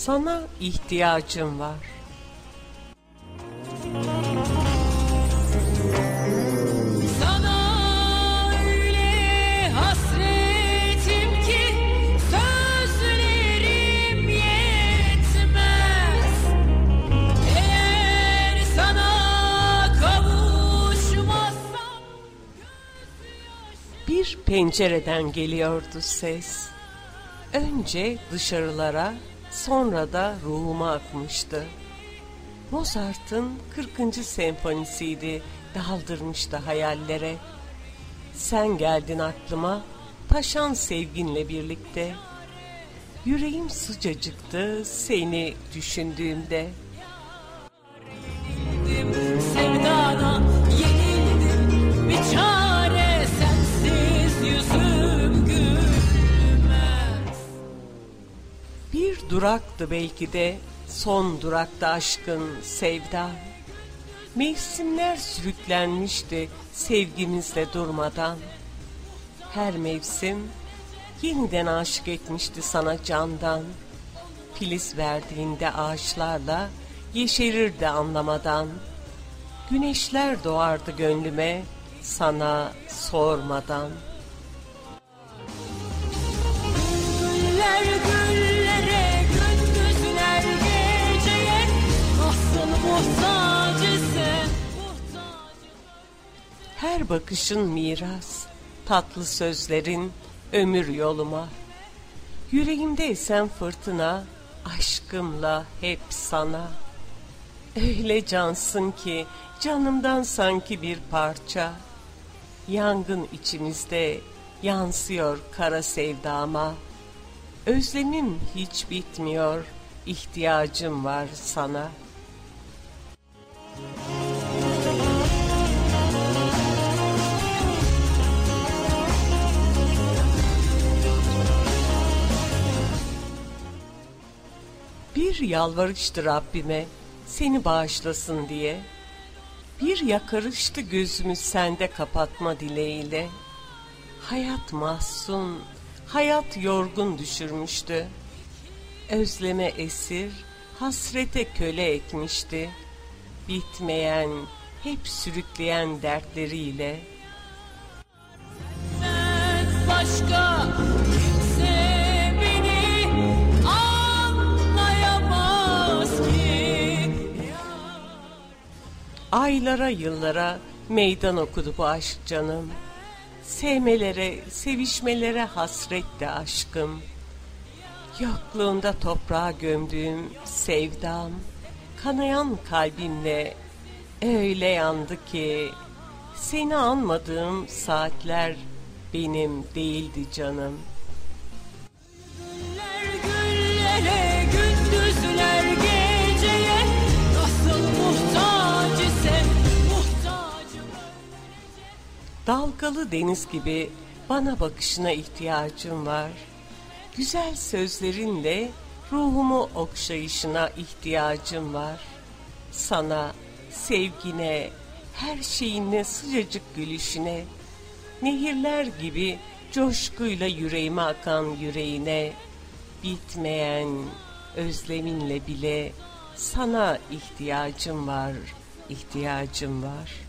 Sana ihtiyacım var. Sana öyle hasretim ki sözlerim yetmez. Eğer sana kavuşmazsam Bir pencereden geliyordu ses. Önce dışarılara, sonra da ruhuma akmıştı. Mozart'ın 40. senfonisiydi, daldırmıştı hayallere. Sen geldin aklıma, taşan sevginle birlikte. Yüreğim sıcacıktı seni düşündüğümde. sevdana yenildim, bir çare sensiz yüzüm gülmez. Bir duraktı belki de, son durakta aşkın sevda. Mevsimler sürüklenmişti sevgimizle durmadan. Her mevsim yeniden aşık etmişti sana candan. Filiz verdiğinde ağaçlarla yeşerirdi anlamadan. Güneşler doğardı gönlüme sana sormadan. Güller güllere, gündüzler geceye, nasıl muhtaç isen muhtaç. Her bakışın miras, tatlı sözlerin ömür yoluma. Yüreğimde esen fırtına, aşkımla hep sana. Öyle cansın ki, canımdan sanki bir parça. Yangın içimizde, yansıyor kara sevdama. Özlemim hiç bitmiyor, ihtiyacım var sana. Bir yalvarıştı Rabbime seni bağışlasın diye. Bir yakarıştı gözümü sende kapatma dileğiyle. Hayat mahzun, hayat yorgun düşürmüştü. Özleme esir, hasrete köle etmişti. Bitmeyen, hep sürükleyen dertleriyle. Senden başka kimse beni anlayamaz ki. Aylara yıllara meydan okudu bu aşk canım. Sevmelere, sevişmelere hasretti aşkım. Yokluğunda toprağa gömdüğüm sevdam, kanayan kalbimle öyle yandı ki, seni anmadığım saatler benim değildi canım. Güller güllere, gündüzler geceye, nasıl muhtaç isen muhtacım. Dalgalı deniz gibi bana bakışına ihtiyacım var. Güzel sözlerinle ruhumu okşayışına ihtiyacım var. Sana, sevgine, her şeyinle sıcacık gülüşüne, nehirler gibi coşkuyla yüreğime akan yüreğine, bitmeyen özleminle bile sana ihtiyacım var, ihtiyacım var.